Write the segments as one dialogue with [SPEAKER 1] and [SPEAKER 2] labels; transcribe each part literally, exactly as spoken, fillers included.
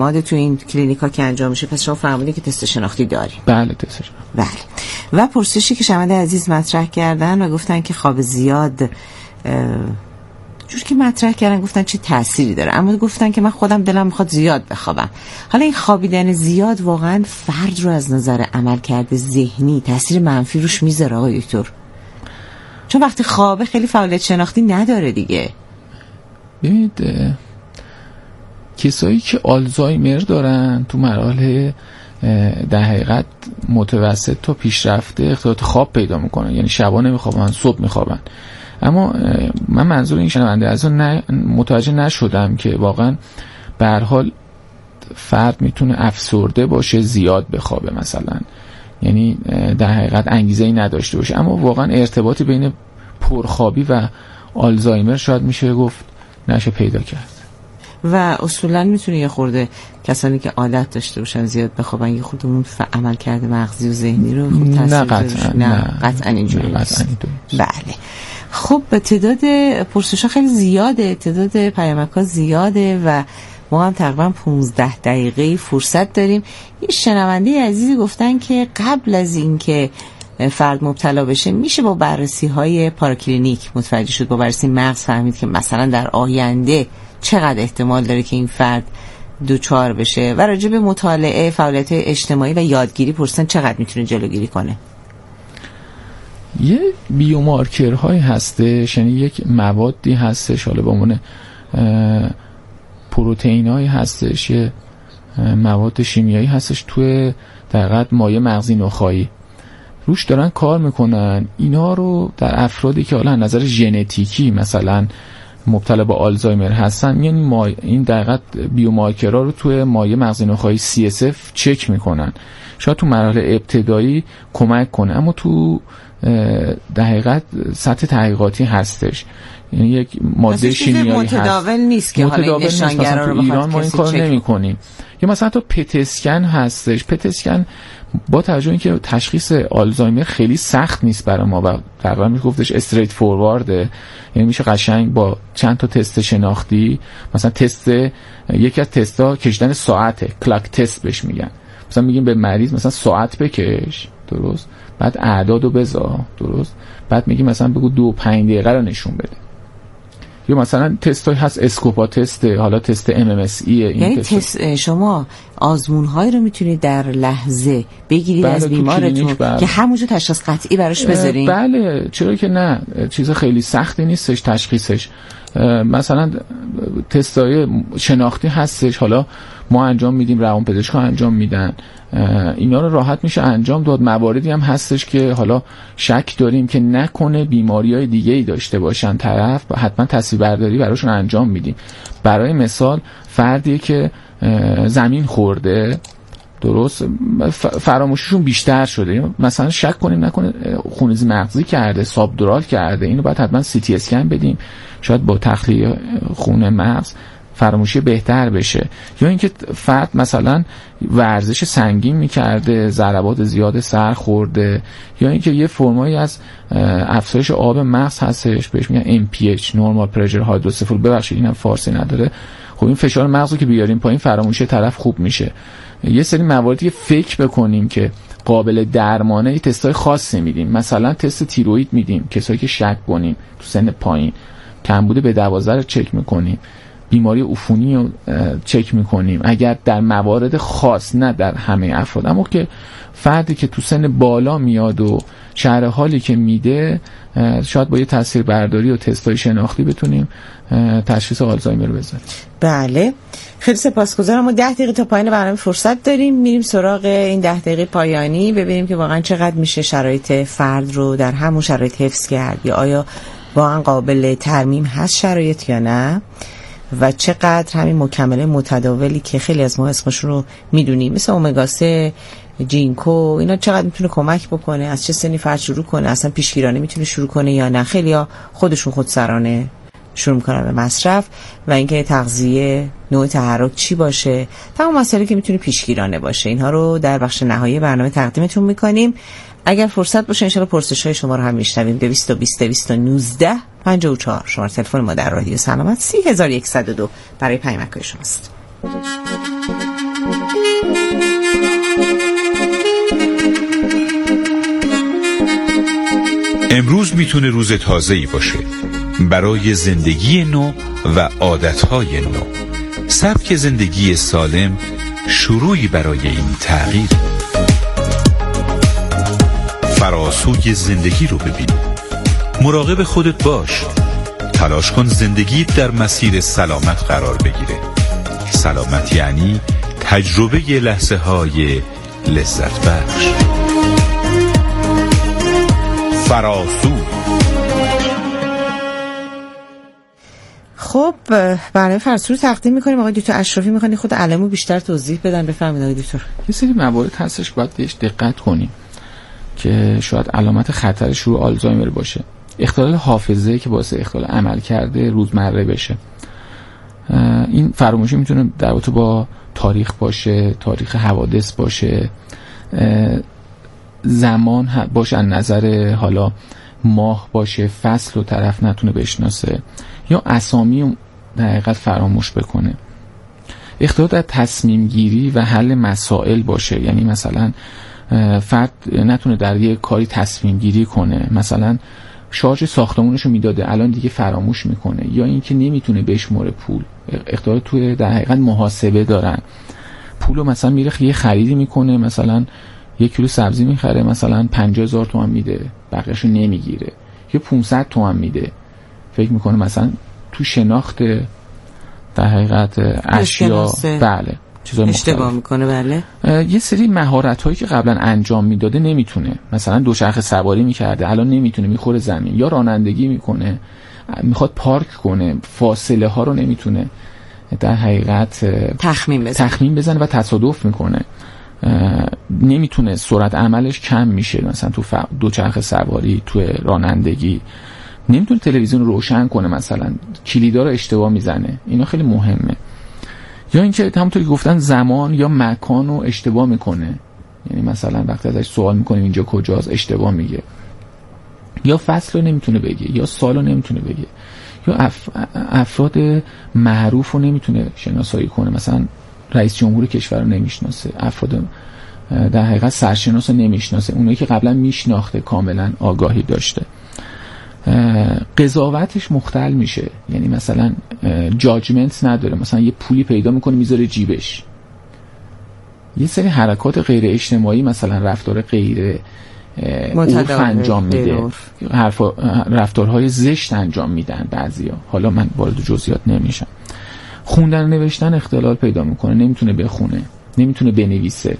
[SPEAKER 1] ماده تو این کلینیکا که انجام میشه. پس شما فرمودید که تست شناختی داریم.
[SPEAKER 2] بله تست شناختی.
[SPEAKER 1] بله. و پرسشی که شمنده عزیز مطرح کردن و گفتن که خواب زیاد جور که مطرح کردن گفتن چه تأثیری داره، اما گفتن که من خودم دلم میخواد زیاد بخوابم. حالا این خوابیدن زیاد واقعا فرد رو از نظر عملکرد ذهنی تأثیر منفی روش میذاره آقای دکتر؟ چون وقتی خوابه خیلی فعالیت شناختی نداره دیگه.
[SPEAKER 2] ببینید کسایی که آلزایمر دارن تو مراحل در حقیقت متوسط تا پیشرفته اختلالات خواب پیدا میکنن، یعنی شبا نمیخوابن صبح میخوابن. اما من منظور این شنونده از اون نه متوجه نشدم که واقعا به هر حال فرد میتونه افسرده باشه زیاد بخوابه مثلا، یعنی در حقیقت انگیزه ای نداشته باشه، اما واقعا ارتباطی بین پرخوابی و آلزایمر شاید میشه گفت نشه پیدا کرد.
[SPEAKER 1] و اصولا میتونه یه خورده کسانی که عادت داشته باشن زیاد بخوابن یه خورده اون عمل کرده مغزی و ذهنی رو خوب تاثیر
[SPEAKER 2] نه قطعا
[SPEAKER 1] نه قطعا اینجوری نیست. بله. خب تعداد پرسش‌ها خیلی زیاده، تعداد پیامک‌ها زیاده و ما هم تقریبا پانزده دقیقه فرصت داریم. یه شنونده عزیزی گفتن که قبل از اینکه فرد مبتلا بشه میشه با بررسی‌های پاراکلینیک متوجه شد، با بررسی مغز فهمید که مثلا در آینده چقدر احتمال داره که این فرد دوچار بشه. و راجع به مطالعه فعالیت اجتماعی و یادگیری پرسن چقدر میتونه جلوگیری کنه؟
[SPEAKER 2] یه بیومارکرهایی هستش، یعنی یک موادی هستش، حالا به عنوان پروتئینایی هستش، یه مواد شیمیایی هستش توی در حقیقت مایع مغزی نخایی روش دارن کار میکنن. اینا رو در افرادی که حالا نظر ژنتیکی مثلا مبتلا به آلزایمر هستن، یعنی ما این دقیقاً بیومارکرها رو توی مایع مغزی نخایی سی اس اف چک میکنن. شاید تو مراحل ابتدایی کمک کنه، اما تو در حقیقت سطح تحقیقاتی هستش، یعنی یک ماده شیمیایی هست
[SPEAKER 1] متداول نیست که حالا این نشانگرا رو
[SPEAKER 2] ایران ما این کار نمی‌کنیم. یا مثلا تو پت اسکن هستش. پت اسکن با توجه اینکه تشخیص آلزایمر خیلی سخت نیست برای ما و تقریبا میشه گفتش استریت فوروارده، یعنی میشه قشنگ با چند تا تست شناختی، مثلا تست یکی از تستا کشیدن ساعته، کلاک تست بهش میگن، مثلا میگیم به مریض مثلا ساعت بکش، درست، بعد اعدادو بذار، درست، بعد میگیم مثلا بگو دو پنج دقیقه رو نشون بده. یا مثلا تستای هست اسکوپا تست، حالا تست ام ام اس ای. این
[SPEAKER 1] یعنی
[SPEAKER 2] تست
[SPEAKER 1] تست شما آزمون‌هایی رو میتونید در لحظه بگیرید از بیمارتون که همونجا تشخیص قطعی براش بذارین؟
[SPEAKER 2] بله، چرا که نه، چیز خیلی سختی نیستش تشخیصش. مثلا تستای شناختی هستش، حالا ما انجام میدیم، روانپزشکا انجام میدن، اینا رو راحت میشه انجام داد. مواردی هم هستش که حالا شک داریم که نکنه بیماری‌های دیگه‌ای داشته باشن طرف، حتما تصویربرداری براشون انجام میدیم. برای مثال فردی که زمین خورده، درست، فراموشیشون بیشتر شده، مثلا شک کنیم نکنه خونریزی مغزی کرده، سابدورال کرده، اینو باید حتما سی تی اسکن بدیم، شاید با تخلیه خون مغز فراموشی بهتر بشه. یا اینکه فرد مثلا ورزش سنگین میکرده، ضربات زیاد سر خورده، یا اینکه یه فرمایی از افزایش آب مغز هستش بهش میگن ام پی اچ، نورمال پرشر هایدروسفول، ببخشید اینم فارسی نداره. خب این فشار مغزو که بیاریم پایین فراموشی طرف خوب میشه. یه سری مواردی که فکر بکنیم که قابل درمانه، تستای خاصی میدیم، مثلا تست تیروئید میدیم کسایی که شک کنیم تو سن پایین، کمبود به دوازده رو چک میکنیم، بیماری عفونی رو چک میکنیم اگر در موارد خاص، نه در همه افراد، اما که فردی که تو سن بالا میاد و شرح حالی که میده، شاید با یه تاثیر برداری و تستای شناختی بتونیم تشخیص آلزایمر رو بزنیم.
[SPEAKER 1] بله، خیلی سپاسگزارم. ما ده دقیقه تا پایان برنامه فرصت داریم، میریم سراغ این ده دقیقه پایانی، ببینیم که واقعا چقدر میشه شرایط فرد رو در همون شرایط حفظ کرد، یا آیا واقعا قابل ترمیم هست شرایط یا نه، و چقدر همین مکمله متداولی که خیلی از ما اسمش رو میدونیم مثل اومگا سه، جینکو، اینا چقدر میتونه کمک بکنه، از چه سنی فرد شروع کنه، اصلا پیشگیرانه میتونه شروع کنه یا نه. خیلی‌ها خودشون خودسرانه شروع میکنن به مصرف، و اینکه تغذیه، نوع تحرک چی باشه، تمام مسائلی که میتونه پیشگیرانه باشه، اینها رو در بخش نهایی برنامه تقدیمتون میکنیم. اگر فرصت باشه انشالله پرسش‌های شما رو هم میشنویم. دویست و بیست دویست و نوزده پنجاه و چهار شماره تلفن ما در رادیو سلامت سی هزار و صد و دو برای پیامک‌های شماست.
[SPEAKER 3] میتونه روز تازه‌ای باشه برای زندگی نو و عادتهای نو. سبک زندگی سالم شروعی برای این تغییر. فراسوی زندگی رو ببین. مراقب خودت باش. تلاش کن زندگی در مسیر سلامت قرار بگیره. سلامت یعنی تجربه لحظه های لذت بخش. فراسو.
[SPEAKER 1] خب برنامه فراسو رو تقدیم میکنیم. آقای دکتر اشرافی میخوانی خود علمو بیشتر توضیح بدن؟ بفرمایید آقای دکتر.
[SPEAKER 2] یه سری موارد هستش باید بهش دقت کنیم که شاید علامت خطر شروع آلزایمر باشه. اختلال حافظه که باعث اختلال عمل کرده روزمره بشه. این فراموشی میتونه در رابطه با تاریخ باشه، تاریخ حوادث باشه، زمان باشه، از نظر حالا ماه باشه، فصل رو طرف نتونه بشناسه یا اسامی در حقیقت فراموش بکنه. اختلال در تصمیم گیری و حل مسائل باشه، یعنی مثلا فرد نتونه در یک کاری تصمیم گیری کنه، مثلا شارژ ساختمونشو میداده الان دیگه فراموش میکنه، یا اینکه نمیتونه بشموره پول. اختلال توی در حقیقت محاسبه دارن. پولو مثلا میره یه خریدی میکنه، مثلا یک کیلو سبزی میخره مثلا پنجاه هزار تومان میده، بقیه‌شو نمیگیره، یا پانصد تومان میده، فکر میکنه مثلا تو شناخت در حقیقت اشیا بله
[SPEAKER 1] اشتباه میکنه. بله
[SPEAKER 2] یه سری مهارت هایی که قبلا انجام میداده نمیتونه، مثلا دوچرخه سواری میکرده الان نمیتونه، میخوره زمین، یا رانندگی میکنه میخواد پارک کنه، فاصله ها رو نمیتونه در حقیقت
[SPEAKER 1] تخمین بزنه
[SPEAKER 2] تخمین بزنه و تصادف میکنه، نمیتونه، سرعت عملش کم میشه، مثلا تو ف... دوچرخه سواری، تو رانندگی نمیتونه تلویزیون رو روشن کنه، مثلا کلیدا رو اشتباه میزنه. اینا خیلی مهمه. یا اینکه همونطور که گفتن زمان یا مکان رو اشتباه میکنه، یعنی مثلا وقتی ازش سوال میکنیم اینجا کجاست اشتباه میگه، یا فصل رو نمیتونه بگه، یا سال رو نمیتونه بگه، یا اف... افراد معروف رو نمیتونه شناسایی کنه، مثلا رئیس جمهور کشور رو نمیشناسه، افراد در حقیقت سرشناس رو نمیشناسه، اونایی که قبلا میشناخته کاملا آگاهی داشته. قضاوتش مختل میشه، یعنی مثلا جاجمنت نداره، مثلا یه پولی پیدا میکنه میذاره جیبش. یه سری حرکات غیر اجتماعی، مثلا رفتار غیر عرف انجام میده، رفتارهای زشت انجام میدن بعضیا، حالا من وارد جزئیات نمیشم. خوندن و نوشتن اختلال پیدا میکنه، نمیتونه بخونه، نمیتونه بنویسه.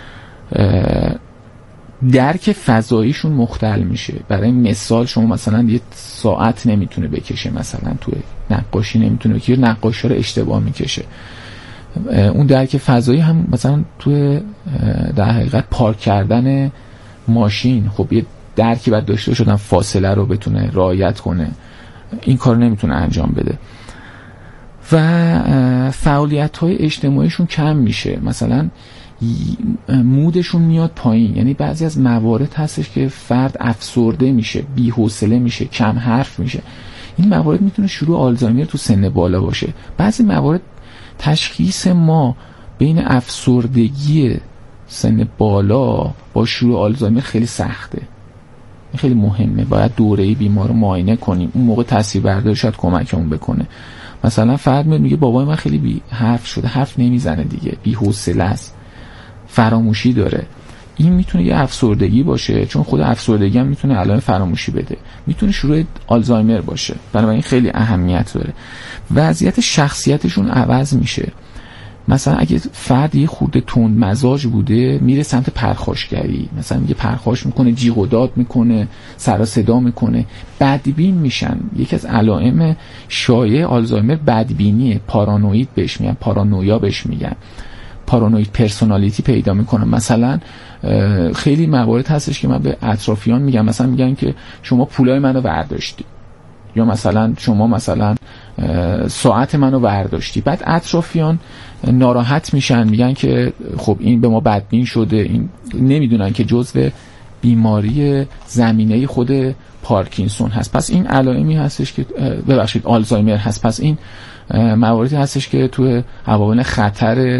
[SPEAKER 2] درک فضاییشون مختل میشه. برای مثال شما مثلا یه ساعت نمیتونه بکشه، مثلا توی نقاشی نمیتونه بکشه، نقاشی رو اشتباه میکشه. اون درک فضایی هم مثلا توی در حقیقت پارک کردن ماشین، خب یه درکی باید داشته شدن فاصله رو بتونه رعایت کنه، این کار نمیتونه انجام بده. و فعالیت‌های اجتماعیشون کم میشه، مثلا مودشون میاد پایین، یعنی بعضی از موارد هستش که فرد افسرده میشه، بی‌حوصله میشه، کم حرف میشه. این موارد میتونه شروع آلزایمر تو سن بالا باشه. بعضی موارد تشخیص ما بین افسردگی سن بالا با شروع آلزایمر خیلی سخته، این خیلی مهمه. باید دوره بیمار رو معاینه کنیم، اون موقع تصویربرداری شاید کمکمون بکنه. مثلا فرد میگه بابای من خیلی بی حرف شده، حرف نمیزنه دیگه، بی‌حوصله است، فراموشی داره. این میتونه یه افسردگی باشه، چون خود افسردگی هم میتونه علائم فراموشی بده، میتونه شروع آلزایمر باشه. بنابراین خیلی اهمیت داره. وضعیت شخصیتشون عوض میشه. مثلا اگه فرد یه خورده تند مزاج بوده، میره سمت پرخاشگری، مثلا میگه پرخاش میکنه، جیغ و داد میکنه، سر و صدا میکنه، بدبین میشن. یکی از علائم شایع آلزایمر بدبینیه، پارانوید بهش میگن، پارانویا بهش میگن، پارانوید پرسونالیتی پیدا میکنه. مثلا خیلی موارد هستش که من به اطرافیان میگم، مثلا میگن که شما پولای منو برداشتی، یا مثلا شما مثلا ساعت منو برداشتی. بعد اطرافیان ناراحت میشن، میگن که خب این به ما بدبین شده. این نمیدونن که جزء بیماری زمینه خود پارکینسون هست. پس این علائمی هستش که ببخشید آلزایمر هست. پس این مواردی هستش که تو عوامل خطر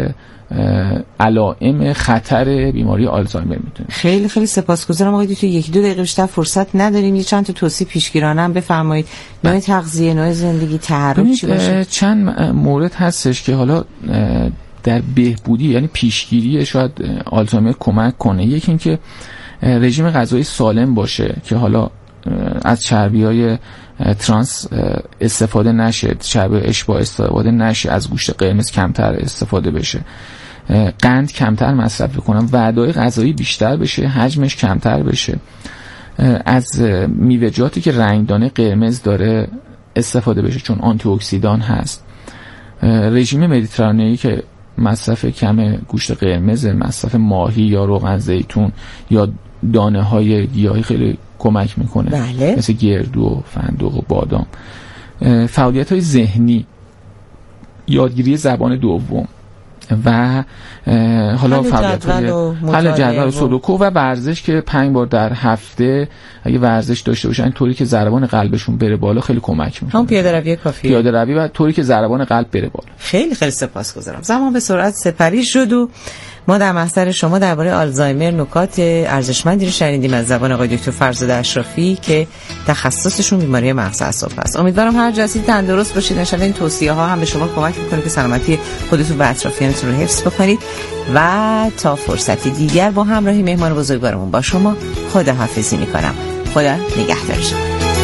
[SPEAKER 2] علائم خطر بیماری آلزایمر میتونه.
[SPEAKER 1] خیلی خیلی سپاسگزارم آقای دکتر. یک دو دقیقه بیشتر فرصت نداریم، یه چند تا توصیه پیشگیرانه هم بفرمایید. نوع تغذیه، نوع زندگی، تحرک چی باشه؟
[SPEAKER 2] چند مورد هستش که حالا در بهبودی یعنی پیشگیری شاید آلزایمر کمک کنه. یکی این که رژیم غذایی سالم باشه که حالا از چربی‌های ترانس استفاده نشه، چربی اشباع استفاده نشه، از گوشت قرمز کمتر استفاده بشه، قند کمتر مصرف کنن، وعده‌های غذایی بیشتر بشه، حجمش کمتر بشه، از میوه‌جاتی که رنگدانه قرمز داره استفاده بشه چون آنتی اکسیدان هست. رژیم مدیترانه‌ای که مصرف کم گوشت قرمز، مصرف ماهی یا روغن زیتون یا دانه‌های گیاهی خیلی کمک میکنه.
[SPEAKER 1] بله.
[SPEAKER 2] مثل گردو و فندق و بادام. فعالیت‌های ذهنی، یادگیری زبان دوم و حالا فعالیت‌های حل جدول و سودوکو و ورزش که پنج بار در هفته اگه ورزش داشته باشن طوری که ضربان قلبشون بره بالا خیلی کمک میکنه.
[SPEAKER 1] هم پیاده روی کافیه.
[SPEAKER 2] پیاده روی و طوری که ضربان قلب بره بالا.
[SPEAKER 1] خیلی خیلی سپاسگزارم. زمان به سرعت سپری شد و ما در محضر شما درباره آلزایمر نکات ارزشمندی رو شنیدیم از زبان آقای دکتر فرزاد اشرافی که تخصصشون بیماری مغز اعصاب است. امیدوارم هر جا هستید تندرست باشید. ان شاءالله این توصیه ها هم به شما کمک میکنه که سلامتی خودتون و اطرافیانتون رو حفظ بکنید و تا فرصتی دیگر با همراهی مهمان بزرگوارمون با شما خداحافظی میکنم. خدا نگهدار شما.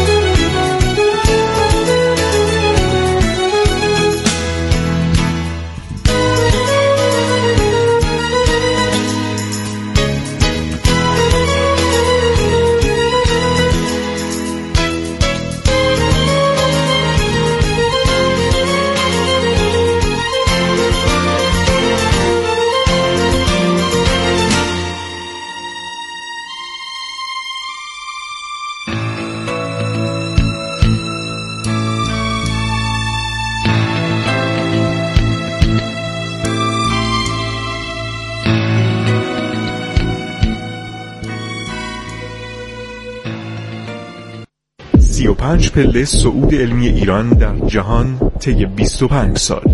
[SPEAKER 4] سی و پنج پله صعود علمی ایران در جهان طی بیست و پنج سال.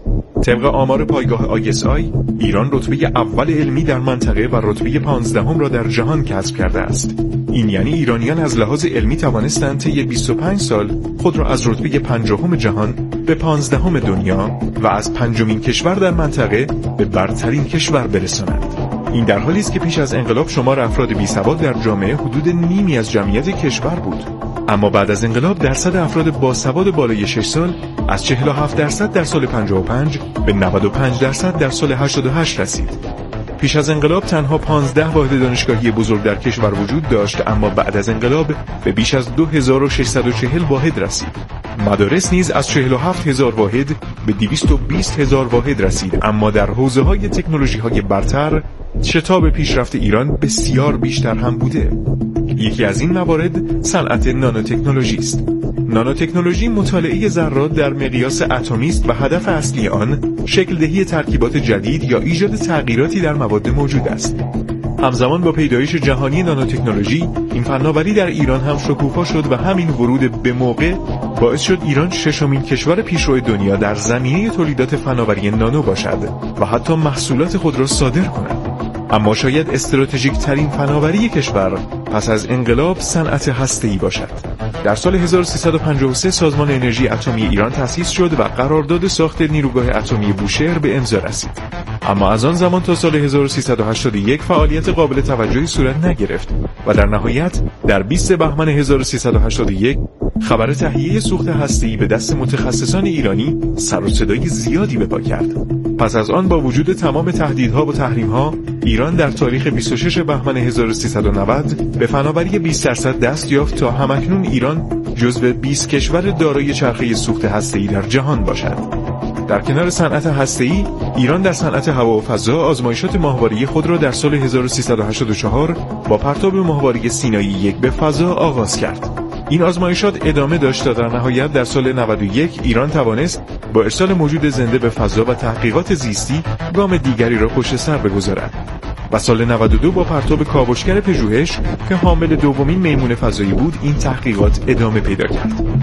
[SPEAKER 4] طبق آمار پایگاه آی اس آی، ایران رتبه اول علمی در منطقه و رتبه پانزدهم را در جهان کسب کرده است. این یعنی ایرانیان از لحاظ علمی توانستند طی بیست و پنج سال خود را از رتبه پنجم جهان به پانزدهم دنیا و از پنجمین کشور در منطقه به برترین کشور برسانند. این در حالی است که پیش از انقلاب شمار افراد بی‌سواد در جامعه حدود نیمی از جمعیت کشور بود. اما بعد از انقلاب درصد افراد باسواد بالای شش سال از چهل و هفت درصد در سال پنجاه و پنج به نود و پنج درصد در سال هشتاد و هشت رسید. پیش از انقلاب تنها پانزده واحد دانشگاهی بزرگ در کشور وجود داشت، اما بعد از انقلاب به بیش از دو هزار و ششصد و چهل واحد رسید. مدارس نیز از چهل و هفت هزار واحد به دویست و بیست هزار واحد رسید. اما در حوزه‌های تکنولوژی‌های برتر شتاب پیشرفت ایران بسیار بیشتر هم بوده. یکی از این موارد صنعت نانوتکنولوژی است. نانوتکنولوژی مطالعه ذرات در مقیاس اتمی است و هدف اصلی آن شکل دهی ترکیبات جدید یا ایجاد تغییراتی در مواد موجود است. همزمان با پیدایش جهانی نانوتکنولوژی، این فناوری در ایران هم شکوفا شد و همین ورود به موقع باعث شد ایران ششمین کشور پیشرو دنیا در زمینه تولیدات فناوری نانو باشد و حتی محصولات خود را صادر کند. اما شاید استراتژیک ترین فناوری کشور پس از انقلاب صنعت هسته‌ای باشد. در سال هزار و سیصد و پنجاه و سه سازمان انرژی اتمی ایران تأسیس شد و قرارداد ساخت نیروگاه اتمی بوشهر به امضا رسید. اما از آن زمان تا سال هزار و سیصد و هشتاد و یک فعالیت قابل توجهی صورت نگرفت و در نهایت در بیست بهمن هزار و سیصد و هشتاد و یک خبر تهیه سوخت هسته‌ای به دست متخصصان ایرانی سر و صدای زیادی به پا کرد. پس از آن با وجود تمام تهدیدها و تحریم‌ها، ایران در تاریخ بیست و شش بهمن هزار و سیصد و نود به فناوری بیست درصد دست یافت تا همکنون ایران جزو بیست کشور دارای چرخه سوخت هسته‌ای در جهان باشد. در کنار صنعت هسته‌ای، ایران در صنعت هوا و فضا آزمایشات ماهواره‌ای خود را در سال هزار و سیصد و هشتاد و چهار با پرتاب ماهواره سینایی یک به فضا آغاز کرد. این آزمایشات ادامه داشت تا در نهایت در سال نود و یک ایران توانست با ارسال موجود زنده به فضا و تحقیقات زیستی گام دیگری را پشت سر بگذارد. و سال نود و دو با پرتاب کاوشگر پژوهش که حامل دومین میمون فضایی بود این تحقیقات ادامه پیدا کرد.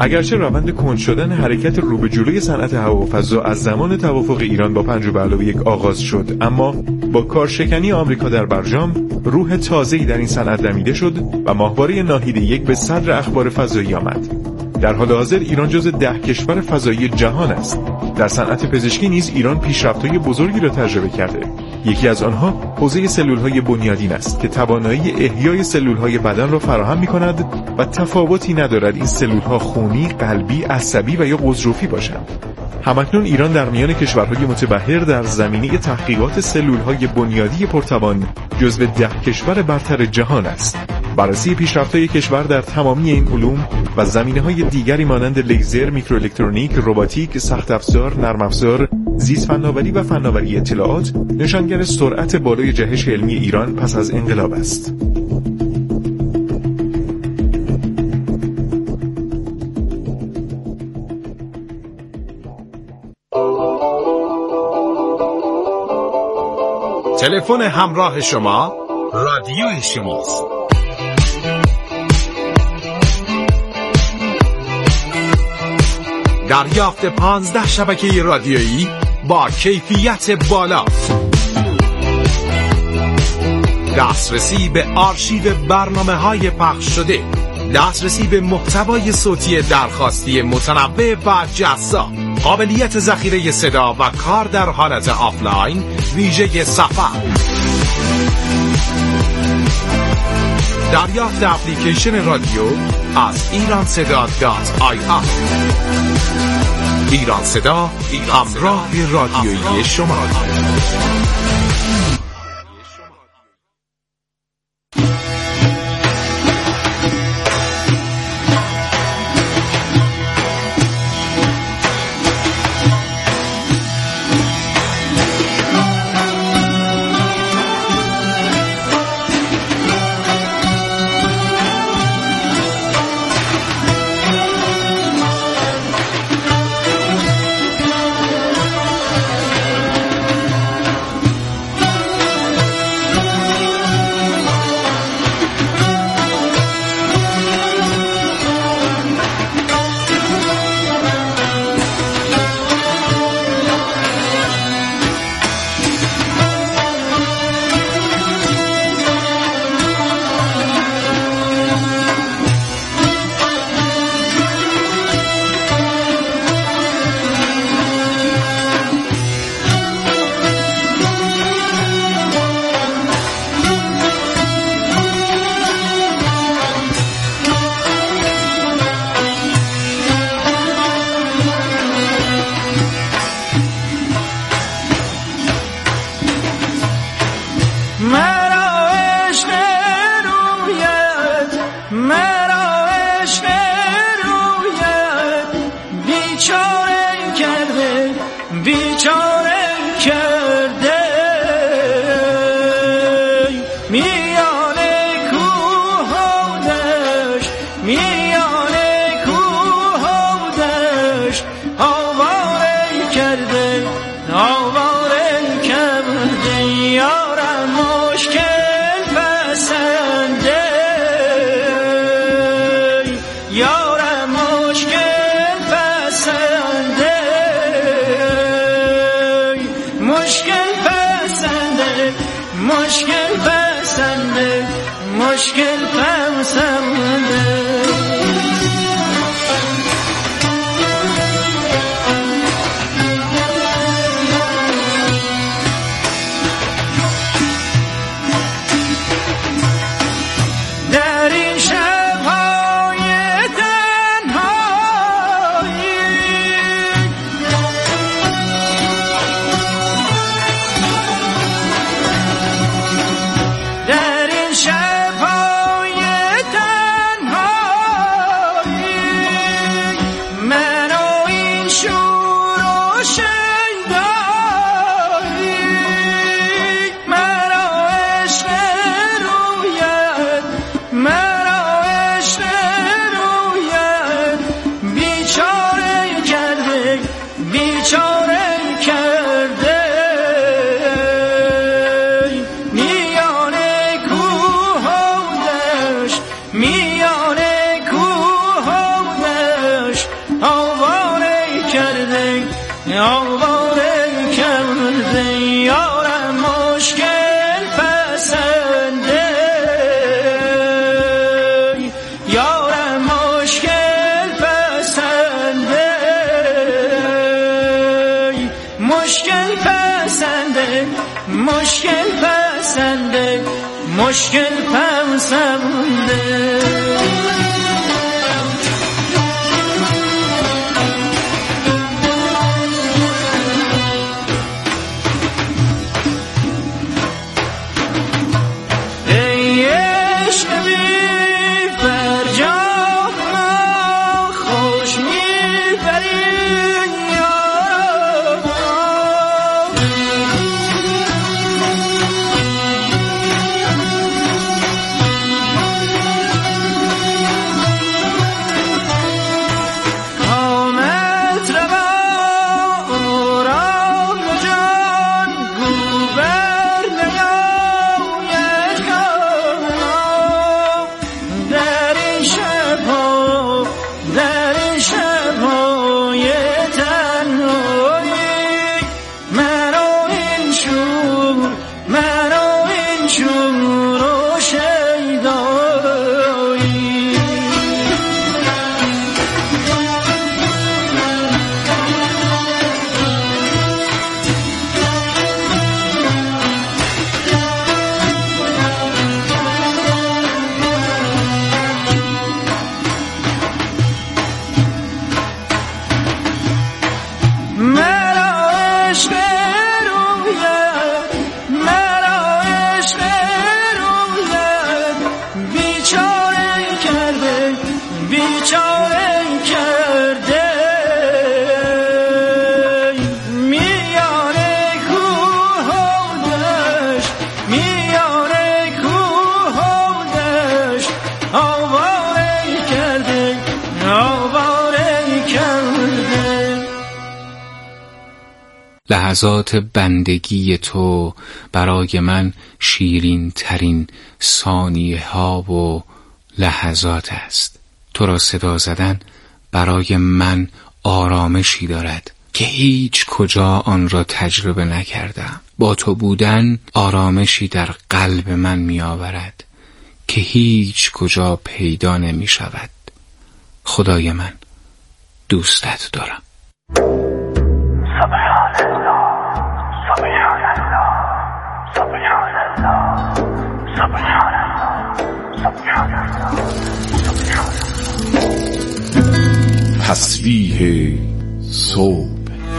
[SPEAKER 4] اگرچه روند کند شدن حرکت رو به جلوی صنعت هوا و فضا از زمان توافق ایران با پنج و به علاوه یک آغاز شد، اما با کارشکنی آمریکا در برجام روح تازه‌ای در این صنعت دمیده شد و ماهواره ناهید یک به صدر اخبار فضایی آمد. در حال حاضر ایران جز ده کشور فضایی جهان است. در صنعت پزشکی نیز ایران پیشرفت‌های بزرگی را تجربه کرده. یکی از آنها حوزه سلول‌های بنیادین است که توانایی احیای سلول‌های بدن را فراهم می‌کند و تفاوتی ندارد این سلول‌ها خونی، قلبی، عصبی و یا غضروفی باشند. همکنون ایران در میان کشورهای متبحر در زمینه تحقیقات سلول‌های بنیادی پرتوان جزو ده کشور برتر جهان است. بررسی پیشرفت‌های کشور در تمامی این علوم و زمینه‌های دیگری مانند لیزر، میکروالکترونیک، رباتیک، سخت افزار، نرم افزار، زیست فناوری و فناوری اطلاعات نشانگر سرعت بالای جهش علمی ایران پس از انقلاب است.
[SPEAKER 5] تلفن همراه شما رادیو شماست. دریافت پانزده شبکه رادیویی با کیفیت بالا، دسترسی به آرشیو برنامه‌های پخش شده، دسترسی به محتوای صوتی درخواستی متنوع و جذاب، قابلیت ذخیره صدا و کار در حالت آفلاین ویژه سفر، دریافت اپلیکیشن رادیو از ایران صدا دات آی آر. ایران صدا، همراه رادیویی شما.
[SPEAKER 6] در این شب‌های تنها مشکل پسنده مشکل پسنده
[SPEAKER 7] لحظات بندگی تو برای من شیرین ترین ثانیه ها و لحظات است. تو را صدا زدن برای من آرامشی دارد که هیچ کجا آن را تجربه نکردم. با تو بودن آرامشی در قلب من می آورد که هیچ کجا پیدا نمی شود. خدای من دوستت دارم.
[SPEAKER 8] سبحان الله سبحان الله سبحان الله سبحان الله سبحان الله.
[SPEAKER 4] تسبیح صبح.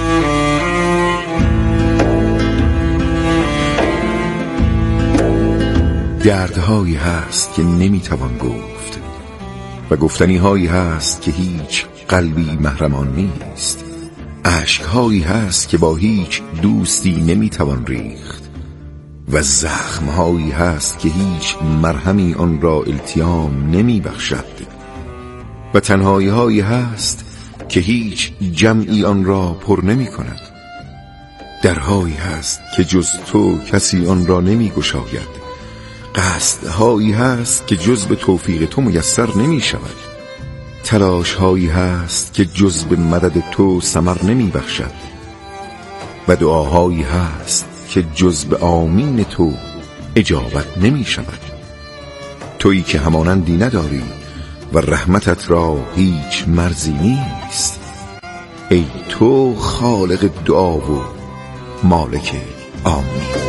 [SPEAKER 4] دردهایی هست که نمیتوان گفت و گفتنی هایی هست که هیچ قلبی محرمان نیست. اشکهایی هست که با هیچ دوستی نمیتوان ریخت و زخمهایی هست که هیچ مرهمی آن را التیام نمی بخشد و تنهایی هایی هست که هیچ جمعی آن را پر نمی کند. درهایی هست که جز تو کسی آن را نمی گشاید. قصدهایی هست که جز به توفیق تو میسر نمی شود. تلاش هایی هست که جز به مدد تو ثمر نمی بخشد و دعاهایی هست که جز به آمین تو اجابت نمی شود. تویی که همانندی نداری و رحمتت را هیچ مرزی نیست. ای تو خالق دعا و مالک آمین.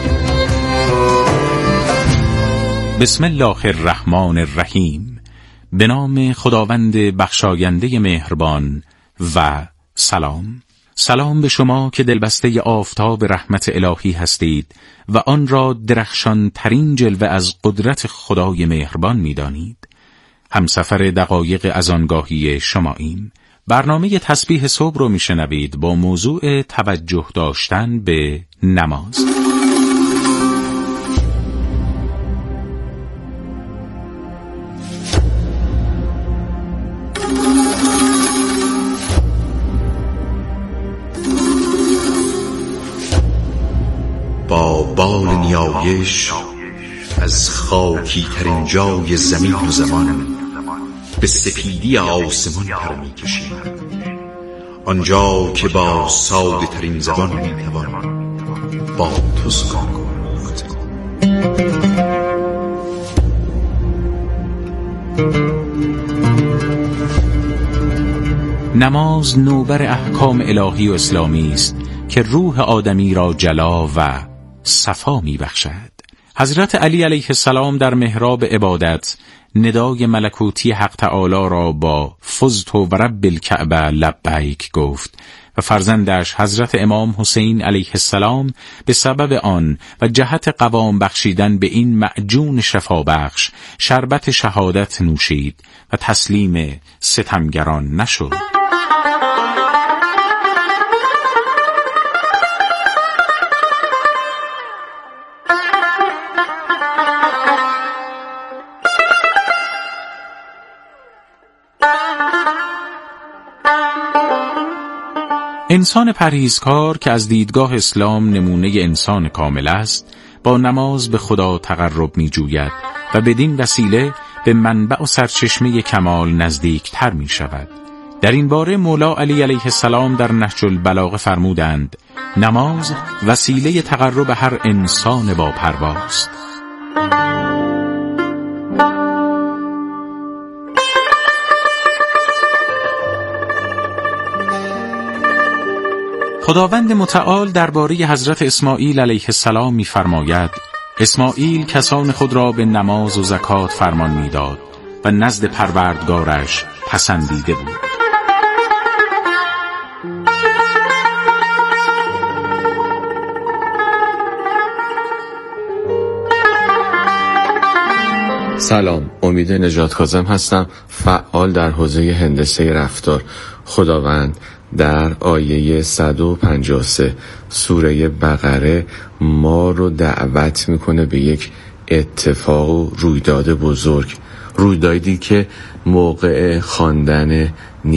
[SPEAKER 3] بسم الله الرحمن الرحیم. به نام خداوند بخشاینده مهربان و سلام. سلام به شما که دلبسته آفتاب رحمت الهی هستید و آن را درخشان ترین جلوه از قدرت خدای مهربان می دانید. همسفر دقایق از آنگاهی شماییم. برنامه تسبیح صبح رو می شنوید با موضوع توجه داشتن به نماز.
[SPEAKER 9] با بال نیایش از خاکی ترین جای زمین و زمان به سپیدی آسمان پر می کشیم، آنجا که با ساده ترین زبان می توان با تو سخن گفت.
[SPEAKER 3] نماز نوبر احکام الهی و اسلامی است
[SPEAKER 7] که روح آدمی را جلا و صفا می بخشد. حضرت علی علیه السلام در محراب عبادت ندای ملکوتی حق تعالی را با فزت و رب الکعبه لبیک گفت و فرزندش حضرت امام حسین علیه السلام به سبب آن و جهت قوام بخشیدن به این معجون شفا بخش شربت شهادت نوشید و تسلیم ستمگران نشد. انسان پرهیزکار که از دیدگاه اسلام نمونه انسان کامل است، با نماز به خدا تقرب می جوید و بدین وسیله به منبع و سرچشمه کمال نزدیک تر می شود. در این باره مولا علی علیه السلام در نهج البلاغه فرمودند: نماز وسیله تقرب هر انسان با پرواست. خداوند متعال درباره حضرت اسماعیل علیه السلام می‌فرماید: اسماعیل کسان خود را به نماز و زکات فرمان می‌داد و نزد پروردگارش پسندیده بود.
[SPEAKER 10] سلام، امید نجات کاظم هستم، فعال در حوزه هندسه رفتار. خداوند در آیه صد و پنجاه و سه سوره بقره ما رو دعوت میکنه به یک اتفاق و رویداد بزرگ، رویدادی که موقع خواندن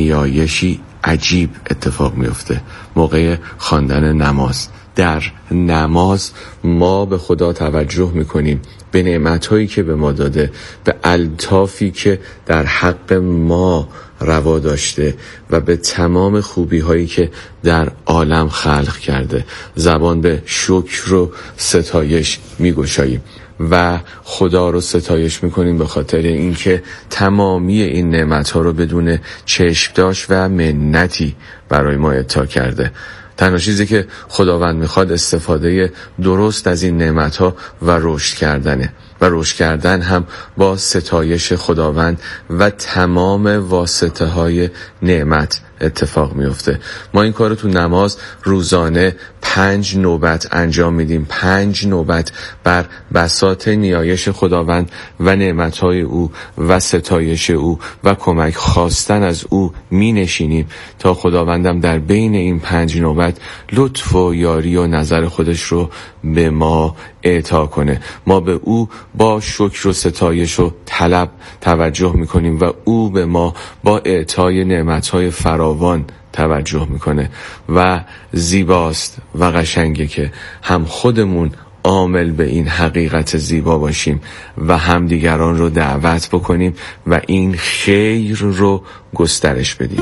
[SPEAKER 10] نیایشی عجیب اتفاق میفته، موقع خواندن نماز. در نماز ما به خدا توجه میکنیم، به نعمتهایی که به ما داده، به الطافی که در حق ما روا داشته و به تمام خوبی هایی که در عالم خلق کرده. زبان به شکر و ستایش میگشاییم و خدا رو ستایش میکنیم به خاطر اینکه تمامی این نعمت ها رو بدون چشمداش و منتی برای ما عطا کرده. تنها چیزی که خداوند میخواد استفاده درست از این نعمت‌ها و رشد کردنه و رشد کردن هم با ستایش خداوند و تمام واسطه های نعمت اتفاق میفته. ما این کارو تو نماز روزانه پنج نوبت انجام میدیم، پنج نوبت بر بساط نیایش خداوند و نعمتهای او و ستایش او و کمک خواستن از او می نشینیم تا خداوندم در بین این پنج نوبت لطف و یاری و نظر خودش رو به ما اعطا کنه. ما به او با شکر و ستایش و طلب توجه میکنیم و او به ما با اعطای نعمتهای فراوان توجه میکنه و زیباست و قشنگه که هم خودمون عامل به این حقیقت زیبا باشیم و هم دیگران رو دعوت بکنیم و این خیر رو گسترش بدیم.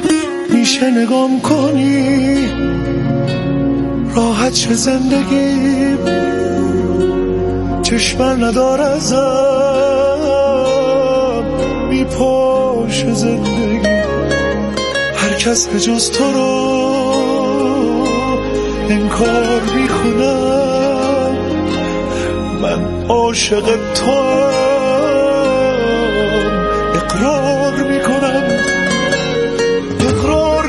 [SPEAKER 11] میشه نگام کنی راحت شه زندگی، چشمن ندار ازم میپاشه زندگی، هر کس به جز تو رو انکار میکنم، من عاشق تو اقرار میکنم، اقرار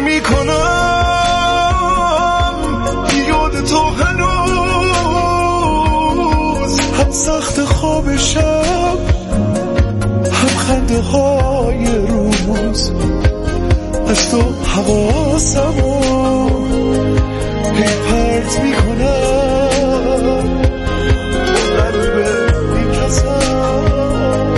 [SPEAKER 11] میکنم یاد تو هنوز هم سخت خواب شب هم خنده های روز، از تو حواسمو هی پرت میکنم، قلب میکسم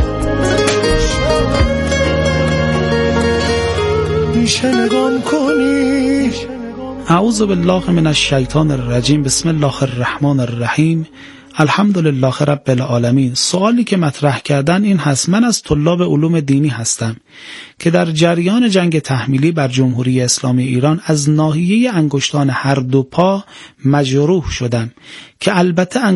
[SPEAKER 11] میشه نگام کنی.
[SPEAKER 12] اعوذ بالله من الشیطان الرجیم. بسم الله الرحمن الرحیم. الحمدلله رب العالمین. سوالی که مطرح کردن این هست: من از طلاب علوم دینی هستم که در جریان جنگ تحمیلی بر جمهوری اسلامی ایران از ناحیه انگشتان هر دو پا مجروح شدم که البته